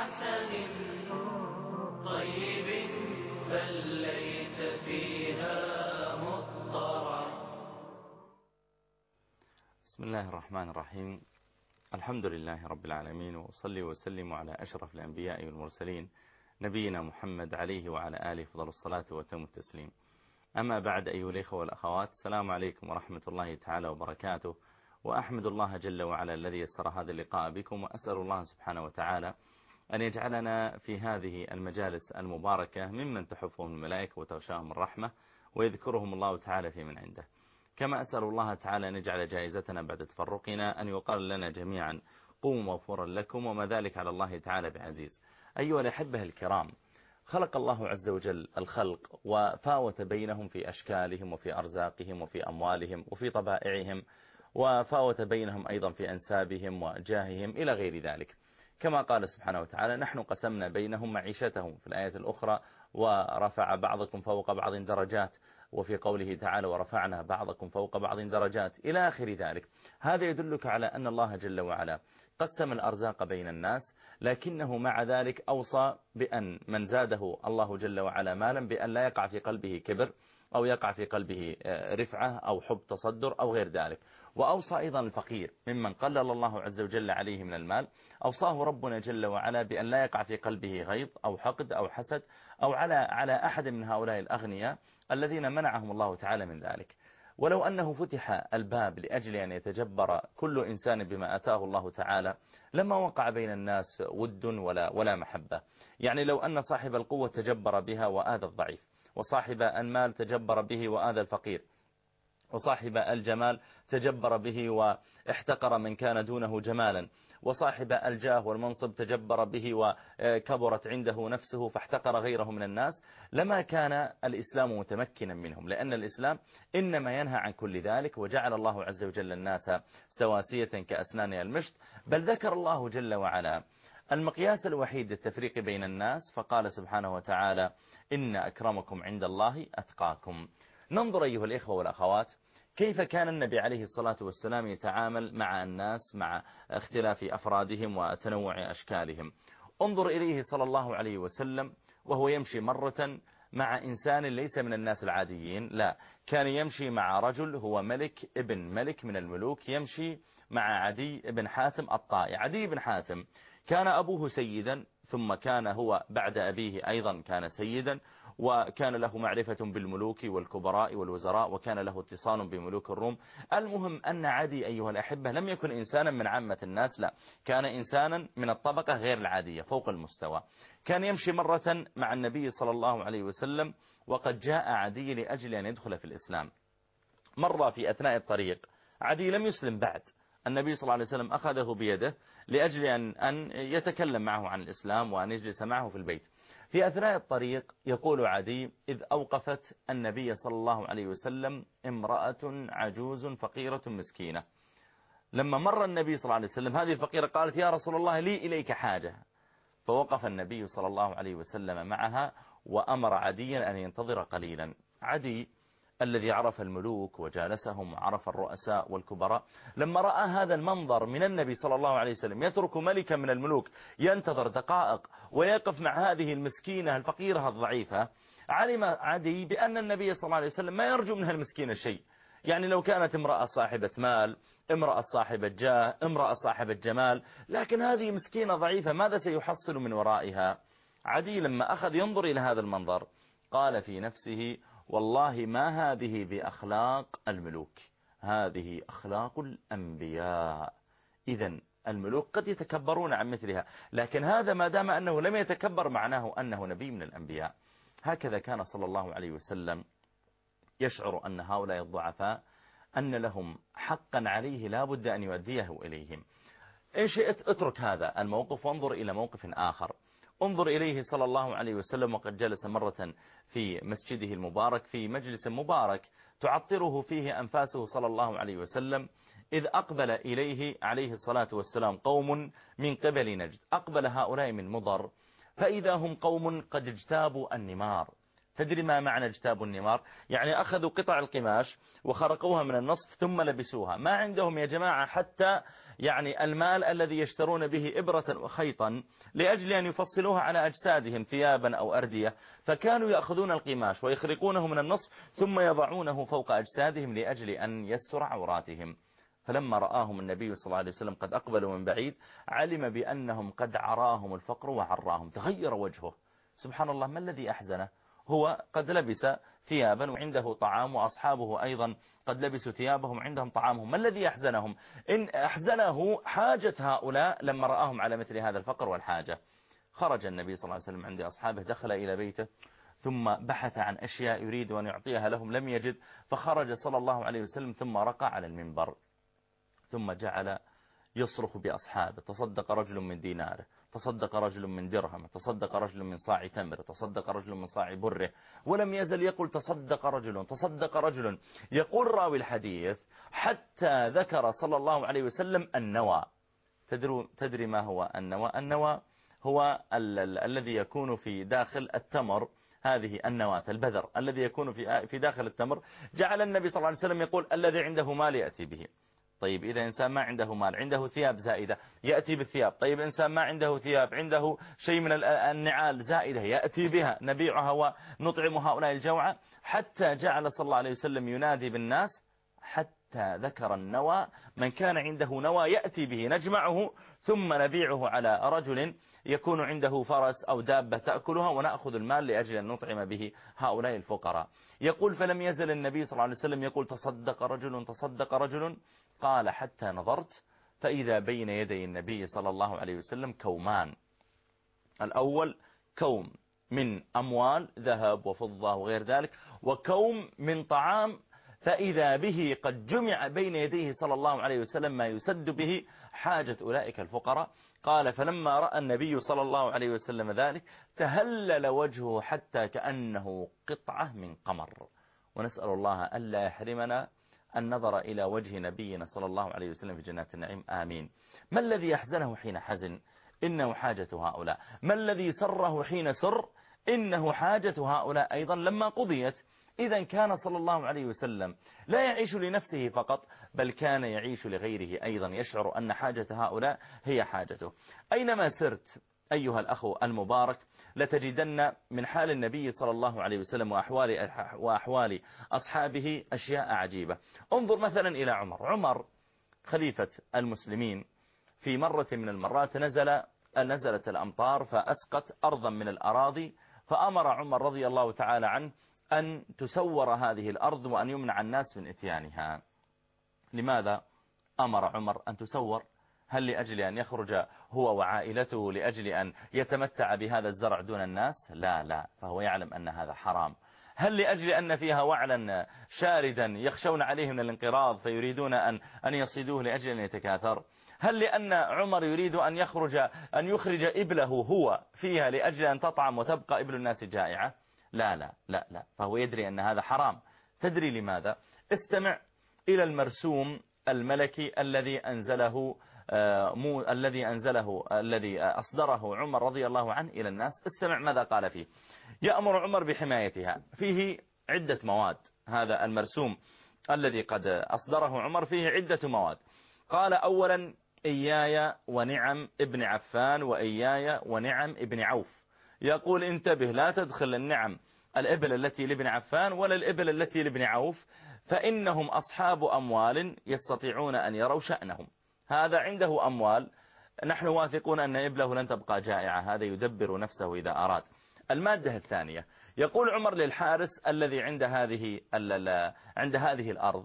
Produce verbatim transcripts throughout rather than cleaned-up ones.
حسن طيب فليت فيها مضطرا. بسم الله الرحمن الرحيم. الحمد لله رب العالمين، وأصلي وسلم على أشرف الأنبياء والمرسلين نبينا محمد عليه وعلى آله فضل الصلاة وتم التسليم. أما بعد، أيها الإخوة والأخوات، السلام عليكم ورحمة الله تعالى وبركاته. وأحمد الله جل وعلا الذي يسر هذا اللقاء بكم، وأسأل الله سبحانه وتعالى أن يجعلنا في هذه المجالس المباركة ممن تحفهم الملائكة وتغشاهم الرحمة ويذكرهم الله تعالى في من عنده. كما أسأل الله تعالى أن يجعل جائزتنا بعد تفرقنا أن يقال لنا جميعا قوموا مغفورا لكم، وما ذلك على الله تعالى بعزيز. أيها الأحبة الكرام، خلق الله عز وجل الخلق وفاوت بينهم في أشكالهم وفي أرزاقهم وفي أموالهم وفي طبائعهم، وفاوت بينهم أيضا في أنسابهم وجاههم إلى غير ذلك، كما قال سبحانه وتعالى: نحن قسمنا بينهم معيشتهم، في الآية الأخرى: ورفع بعضكم فوق بعض درجات، وفي قوله تعالى: ورفعنا بعضكم فوق بعض درجات، إلى آخر ذلك. هذا يدلك على أن الله جل وعلا قسم الأرزاق بين الناس، لكنه مع ذلك أوصى بأن من زاده الله جل وعلا مالا بأن لا يقع في قلبه كبر، أو يقع في قلبه رفعة أو حب تصدر أو غير ذلك. وأوصى أيضا الفقير ممن قلل الله عز وجل عليه من المال، أوصاه ربنا جل وعلا بأن لا يقع في قلبه غيظ أو حقد أو حسد أو على على أحد من هؤلاء الأغنياء الذين منعهم الله تعالى من ذلك. ولو أنه فتح الباب لأجل أن يتجبر كل إنسان بما أتاه الله تعالى لما وقع بين الناس ود ولا ولا محبة. يعني لو أن صاحب القوة تجبر بها وآذى الضعيف، وصاحب المال تجبر به وآذى الفقير، وصاحب الجمال تجبر به واحتقر من كان دونه جمالا، وصاحب الجاه والمنصب تجبر به وكبرت عنده نفسه فاحتقر غيره من الناس، لما كان الإسلام متمكنا منهم، لأن الإسلام إنما ينهى عن كل ذلك، وجعل الله عز وجل الناس سواسية كأسنان المشط. بل ذكر الله جل وعلا المقياس الوحيد للتفريق بين الناس، فقال سبحانه وتعالى: إن أكرمكم عند الله أتقاكم. ننظر أيها الإخوة والأخوات كيف كان النبي عليه الصلاة والسلام يتعامل مع الناس مع اختلاف أفرادهم وتنوع أشكالهم. انظر إليه صلى الله عليه وسلم وهو يمشي مرة مع إنسان ليس من الناس العاديين، لا، كان يمشي مع رجل هو ملك ابن ملك من الملوك، يمشي مع عدي بن حاتم الطائي. عدي بن حاتم كان أبوه سيدا، ثم كان هو بعد أبيه أيضا كان سيدا، وكان له معرفة بالملوك والكبراء والوزراء، وكان له اتصال بملوك الروم. المهم أن عدي أيها الأحبة لم يكن إنسانا من عامة الناس، لا، كان إنسانا من الطبقة غير العادية فوق المستوى. كان يمشي مرة مع النبي صلى الله عليه وسلم، وقد جاء عدي لأجل أن يدخل في الإسلام. مر في أثناء الطريق، عدي لم يسلم بعد، النبي صلى الله عليه وسلم أخذه بيده لأجل أن أن يتكلم معه عن الإسلام وأن يجلس معه في البيت. في أثناء الطريق يقول عدي: إذ أوقفت النبي صلى الله عليه وسلم امرأة عجوز فقيرة مسكينة. لما مر النبي صلى الله عليه وسلم هذه الفقيرة قالت: يا رسول الله لي إليك حاجة. فوقف النبي صلى الله عليه وسلم معها وأمر عديا أن ينتظر قليلا. عدي الذي عرف الملوك وجالسهم وعرف الرؤساء والكبراء، لما رأى هذا المنظر من النبي صلى الله عليه وسلم يترك ملكا من الملوك ينتظر دقائق ويقف مع هذه المسكينة الفقيرة الضعيفة، علم عدي بأن النبي صلى الله عليه وسلم ما يرجو منها المسكينة شيء. يعني لو كانت امرأة صاحبة مال، امرأة صاحبة جاه، امرأة صاحبة جمال، لكن هذه مسكينة ضعيفة ماذا سيحصل من ورائها؟ عدي لما أخذ ينظر إلى هذا المنظر قال في نفسه: والله ما هذه بأخلاق الملوك، هذه أخلاق الأنبياء. إذن الملوك قد يتكبرون عن مثلها، لكن هذا ما دام أنه لم يتكبر معناه أنه نبي من الأنبياء. هكذا كان صلى الله عليه وسلم يشعر أن هؤلاء الضعفاء أن لهم حقا عليه لا بد أن يؤديه إليهم. إن شئت اترك هذا الموقف وانظر إلى موقف آخر. انظر إليه صلى الله عليه وسلم وقد جلس مرة في مسجده المبارك في مجلس مبارك تعطره فيه أنفاسه صلى الله عليه وسلم، إذ أقبل إليه عليه الصلاة والسلام قوم من قبل نجد. أقبل هؤلاء من مضر، فإذا هم قوم قد اجتابوا النمار، تدري ما معنى اجتابوا النمار؟ يعني أخذوا قطع القماش وخرقوها من النصف ثم لبسوها. ما عندهم يا جماعة حتى يعني المال الذي يشترون به إبرة وخيطا لأجل أن يفصلوها على أجسادهم ثيابا أو أردية، فكانوا يأخذون القماش ويخرقونه من النصف ثم يضعونه فوق أجسادهم لأجل أن يسر عوراتهم. فلما رآهم النبي صلى الله عليه وسلم قد أقبلوا من بعيد علم بأنهم قد عراهم الفقر وعراهم، تغير وجهه. سبحان الله، ما الذي أحزنه؟ هو قد لبس ثيابا وعنده طعام، وأصحابه أيضا قد لبسوا ثيابهم عندهم طعامهم. ما الذي أحزنهم؟ إن أحزنه حاجة هؤلاء لما رآهم على مثل هذا الفقر والحاجة. خرج النبي صلى الله عليه وسلم عند أصحابه، دخل إلى بيته ثم بحث عن أشياء يريد أن يعطيها لهم، لم يجد، فخرج صلى الله عليه وسلم ثم رقى على المنبر ثم جعل يصرخ بأصحابه: تصدق رجل من ديناره، تصدق رجل من درهم، تصدق رجل من صاع تمر، تصدق رجل من صاع بره، ولم يزل يقول تصدق رجل تصدق رجل. يقول راوي الحديث: حتى ذكر صلى الله عليه وسلم النوى. تدري ما هو النوى؟ النوى هو ال ال الذي يكون في داخل التمر، هذه النواة، البذر الذي يكون في في داخل التمر. جعل النبي صلى الله عليه وسلم يقول: الذي عنده مال يأتي به. طيب إذا إنسان ما عنده مال، عنده ثياب زائدة، يأتي بالثياب. طيب إنسان ما عنده ثياب، عنده شيء من النعال زائدة، يأتي بها، نبيعها ونطعم هؤلاء الجوعى. حتى جعل صلى الله عليه وسلم ينادي بالناس حتى ذكر النوى، من كان عنده نوى يأتي به نجمعه ثم نبيعه على رجل يكون عنده فرس أو دابة تأكلها، ونأخذ المال لأجل أن نطعم به هؤلاء الفقراء. يقول: فلم يزل النبي صلى الله عليه وسلم يقول: تصدق رجل تصدق رجل. قال: حتى نظرت فإذا بين يدي النبي صلى الله عليه وسلم كومان. الأول كوم من أموال ذهب وفضة وغير ذلك، وكوم من طعام، فإذا به قد جمع بين يديه صلى الله عليه وسلم ما يسد به حاجة أولئك الفقراء. قال: فلما رأى النبي صلى الله عليه وسلم ذلك تهلل وجهه حتى كأنه قطعة من قمر. ونسأل الله ألا يحرمنا النظر إلى وجه نبينا صلى الله عليه وسلم في جنات النعيم، آمين. ما الذي يحزنه حين حزن؟ إنه حاجة هؤلاء. ما الذي سره حين سر؟ إنه حاجة هؤلاء أيضا لما قضيت. إذا كان صلى الله عليه وسلم لا يعيش لنفسه فقط، بل كان يعيش لغيره أيضا، يشعر أن حاجة هؤلاء هي حاجته. أينما سرت أيها الأخ المبارك لتجدن من حال النبي صلى الله عليه وسلم وأحوال, وأحوال أصحابه أشياء عجيبة. انظر مثلا إلى عمر. عمر خليفة المسلمين، في مرة من المرات نزل نزلت الأمطار فأسقط أرضا من الأراضي، فأمر عمر رضي الله تعالى عنه أن تسور هذه الأرض وأن يمنع الناس من إتيانها. لماذا أمر عمر أن تسور؟ هل لأجل أن يخرج هو وعائلته لأجل أن يتمتع بهذا الزرع دون الناس؟ لا لا، فهو يعلم أن هذا حرام. هل لأجل أن فيها وعلا شاردا يخشون عليه من الانقراض فيريدون أن أن يصيدوه لأجل أن يتكاثر؟ هل لأن عمر يريد أن يخرج أن يخرج إبله هو فيها لأجل أن تطعم وتبقى إبل الناس جائعة؟ لا لا لا لا، فهو يدري أن هذا حرام. تدري لماذا؟ استمع إلى المرسوم الملكي الذي أنزله مو الذي أنزله الذي أصدره عمر رضي الله عنه إلى الناس. استمع ماذا قال فيه. يأمر عمر بحمايتها، فيه عدة مواد. هذا المرسوم الذي قد أصدره عمر فيه عدة مواد. قال: أولا: إياي ونعم ابن عفان وإياي ونعم ابن عوف. يقول: انتبه، لا تدخل النعم الإبل التي لابن عفان ولا الإبل التي لابن عوف، فإنهم أصحاب أموال يستطيعون أن يروا شأنهم. هذا عنده أموال، نحن واثقون أن إبله لن تبقى جائعة، هذا يدبر نفسه إذا أراد. المادة الثانية، يقول عمر للحارس الذي عند هذه عند هذه الأرض،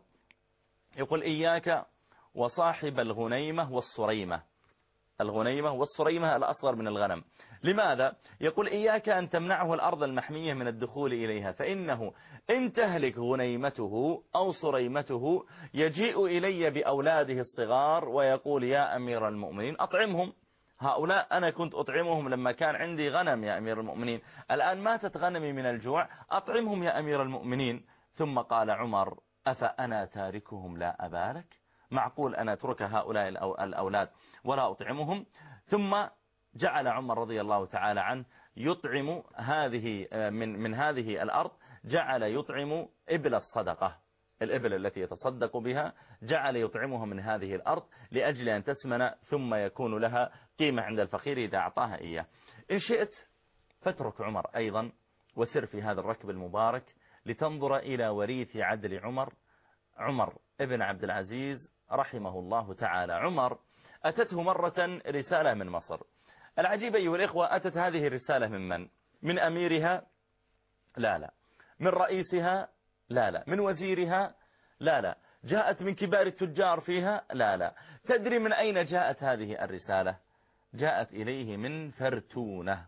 يقول: إياك وصاحب الغنيمة والصريمة. الغنيمة والصريمة الأصغر من الغنم. لماذا؟ يقول: إياك أن تمنعه الأرض المحمية من الدخول إليها، فإنه إن تهلك غنيمته أو صريمته يجيء إلي بأولاده الصغار ويقول: يا أمير المؤمنين أطعمهم. هؤلاء أنا كنت أطعمهم لما كان عندي غنم يا أمير المؤمنين، الآن ماتت غنمي من الجوع، أطعمهم يا أمير المؤمنين. ثم قال عمر: أفأنا تاركهم لا أبالك؟ معقول أن أترك هؤلاء الأولاد ولا أطعمهم؟ ثم جعل عمر رضي الله تعالى عنه يطعم هذه من من هذه الأرض، جعل يطعم إبل الصدقة، الإبل التي يتصدق بها جعل يطعمها من هذه الأرض لأجل أن تسمن ثم يكون لها قيمة عند الفقير إذا أعطاها إياه. إن شئت فاترك عمر أيضا وسر في هذا الركب المبارك لتنظر إلى وريث عدل عمر، عمر ابن عبد العزيز رحمه الله تعالى. عمر أتته مرة رسالة من مصر. العجيب أيها الإخوة، أتت هذه الرسالة من من؟ من أميرها؟ لا لا. من رئيسها؟ لا لا. من وزيرها؟ لا لا. جاءت من كبار التجار فيها؟ لا لا. تدري من أين جاءت هذه الرسالة؟ جاءت إليه من فرتونة.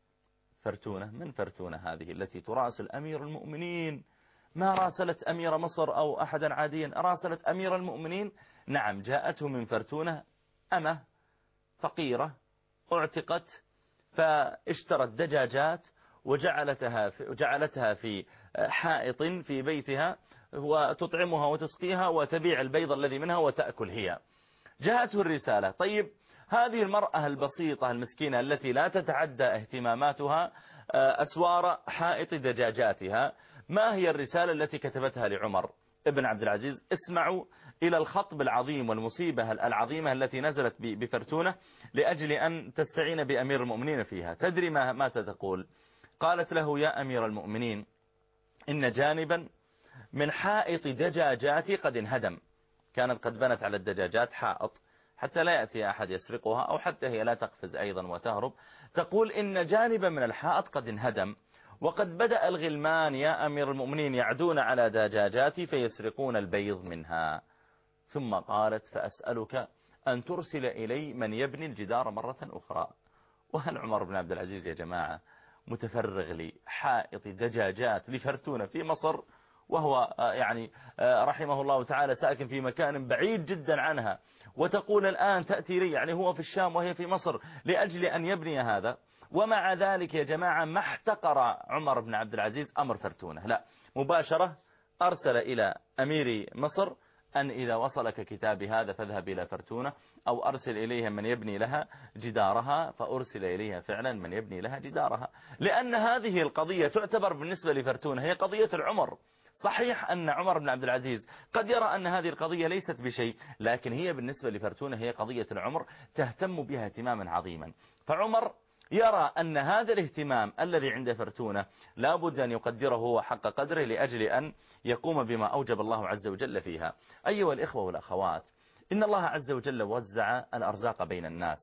فرتونة من فرتونة هذه التي تراسل أمير المؤمنين، ما راسلت أمير مصر أو أحدا عاديا، راسلت أمير المؤمنين. نعم، جاءته من فرتونة أمه فقيرة اعتقت، فاشترت دجاجات وجعلتها في, جعلتها في حائط في بيتها وتطعمها وتسقيها وتبيع البيض الذي منها وتأكل هي. جاءته الرسالة. طيب هذه المرأة البسيطة المسكينة التي لا تتعدى اهتماماتها أسوار حائط دجاجاتها، ما هي الرسالة التي كتبتها لعمر ابن عبد العزيز؟ اسمعوا إلى الخطب العظيم والمصيبة العظيمة التي نزلت بفرتونة لأجل أن تستعين بأمير المؤمنين فيها. تدري ما ماذا تقول؟ قالت له: يا أمير المؤمنين، إن جانبا من حائط دجاجاتي قد انهدم. كانت قد بنت على الدجاجات حائط حتى لا يأتي أحد يسرقها أو حتى هي لا تقفز أيضا وتهرب. تقول: إن جانبا من الحائط قد انهدم، وقد بدأ الغلمان يا أمير المؤمنين يعدون على دجاجاتي فيسرقون البيض منها. ثم قالت: فأسألك أن ترسل إلي من يبني الجدار مرة أخرى. وهل عمر بن عبد العزيز يا جماعة متفرغ لحائط دجاجات لفرتونة في مصر، وهو يعني رحمه الله تعالى ساكن في مكان بعيد جدا عنها، وتقول الآن تأتي لي، يعني هو في الشام وهي في مصر، لأجل أن يبني هذا؟ ومع ذلك يا جماعة ما احتقر عمر بن عبد العزيز أمر فرتونة، لا، مباشرة أرسل إلى أمير مصر أن إذا وصلك كتابي هذا فاذهب إلى فرتونة، أو أرسل إليها من يبني لها جدارها. فأرسل إليها فعلا من يبني لها جدارها، لأن هذه القضية تعتبر بالنسبة لفرتونة هي قضية العمر. صحيح أن عمر بن عبد العزيز قد يرى أن هذه القضية ليست بشيء، لكن هي بالنسبة لفرتونة هي قضية العمر، تهتم بها اهتماما عظيما. فعمر يرى أن هذا الاهتمام الذي عند فرتونة لا بد أن يقدره هو حق قدره لأجل أن يقوم بما أوجب الله عز وجل فيها. أيها الإخوة والأخوات، إن الله عز وجل وزع الأرزاق بين الناس،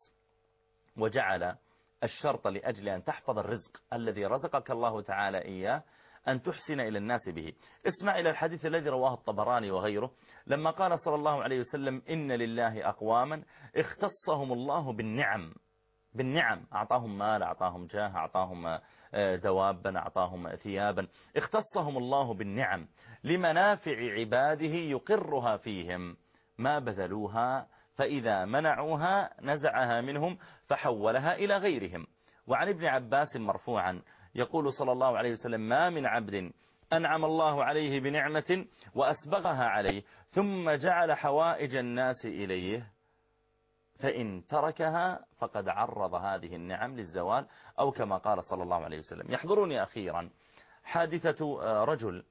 وجعل الشرط لأجل أن تحفظ الرزق الذي رزقك الله تعالى إياه أن تحسن إلى الناس به. اسمع إلى الحديث الذي رواه الطبراني وغيره، لما قال صلى الله عليه وسلم: إن لله أقواما اختصهم الله بالنعم، بالنعم، أعطاهم مال، أعطاهم جاه، أعطاهم دوابا، أعطاهم ثيابا، اختصهم الله بالنعم لمنافع عباده يقرها فيهم، ما بذلوها فإذا منعوها نزعها منهم فحولها إلى غيرهم. وعن ابن عباس مرفوعا يقول صلى الله عليه وسلم: ما من عبد أنعم الله عليه بنعمة وأسبغها عليه ثم جعل حوائج الناس إليه فإن تركها فقد عرض هذه النعم للزوال، أو كما قال صلى الله عليه وسلم. يحضرني أخيرا حادثة رجل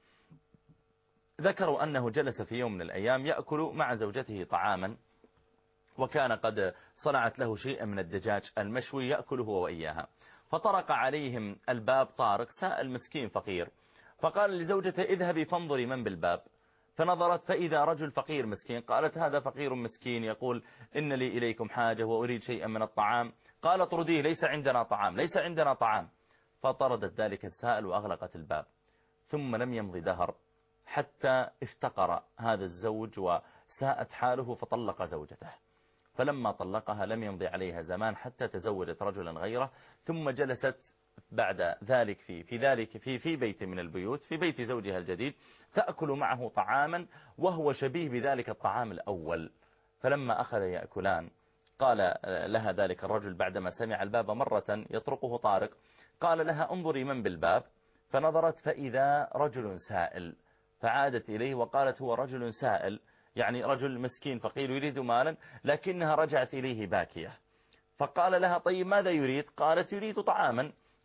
ذكروا أنه جلس في يوم من الأيام يأكل مع زوجته طعاما، وكان قد صنعت له شيء من الدجاج المشوي يأكله هو وإياها، فطرق عليهم الباب طارق سائل مسكين فقير، فقال لزوجته: اذهبي فانظري من بالباب. فنظرت فإذا رجل فقير مسكين. قالت: هذا فقير مسكين يقول إن لي إليكم حاجة وأريد شيئا من الطعام. قال: اطرديه، ليس عندنا طعام، ليس عندنا طعام. فطردت ذلك السائل وأغلقت الباب. ثم لم يمض دهر حتى افتقر هذا الزوج وساءت حاله فطلق زوجته. فلما طلقها لم يمضي عليها زمان حتى تزوجت رجلا غيره، ثم جلست بعد ذلك في في ذلك في في بيت من البيوت، في بيت زوجها الجديد، تأكل معه طعاما وهو شبيه بذلك الطعام الأول. فلما أخذ يأكلان قال لها ذلك الرجل بعدما سمع الباب مرة يطرقه طارق، قال لها: انظري من بالباب. فنظرت فإذا رجل سائل، فعادت إليه وقالت: هو رجل سائل، يعني رجل مسكين فقير يريد مالا، لكنها رجعت إليه باكية. فقال لها: طيب ماذا يريد؟ قالت: يريد طعاما.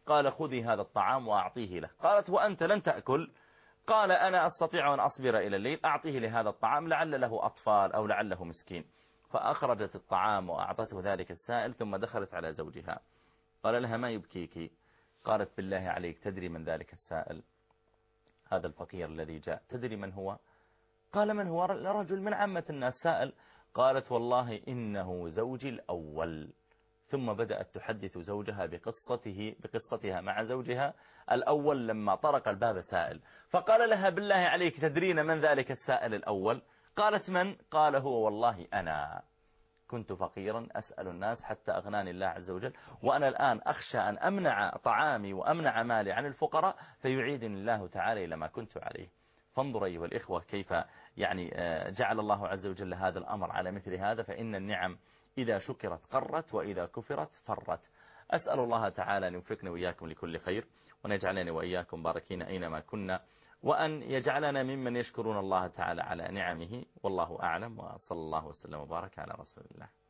قال خذي هذا الطعام وأعطيه له. قالت وأنت لن تأكل؟ قال أنا أستطيع أن أصبر إلى الليل، أعطيه لهذا الطعام لعل له أطفال أو لعله مسكين. فأخرجت الطعام وأعطته ذلك السائل، ثم دخلت على زوجها. قال لها ما يبكيك؟ قالت بالله عليك تدري من ذلك السائل؟ هذا الفقير الذي جاء تدري من هو؟ قال من هو؟ رجل من عامة الناس سائل. قالت والله إنه زوجي الأول. ثم بدأت تحدث زوجها بقصته بقصتها مع زوجها الأول لما طرق الباب سائل. فقال لها بالله عليك تدرين من ذلك السائل الأول؟ قالت من؟ قال هو والله أنا كنت فقيرا أسأل الناس حتى أغناني الله عز وجل، وأنا الآن أخشى أن أمنع طعامي وأمنع مالي عن الفقراء فيعيدني الله تعالى إلى ما كنت عليه. فانظر أيها الإخوة كيف يعني جعل الله عز وجل هذا الأمر على مثل هذا. فإن النعم إذا شكرت قرت وإذا كفرت فرت. أسأل الله تعالى أن يوفقنا وإياكم لكل خير، وأن يجعلنا وإياكم باركين أينما كنا، وأن يجعلنا ممن يشكرون الله تعالى على نعمه. والله أعلم، وصلى الله وسلم وبارك على رسول الله.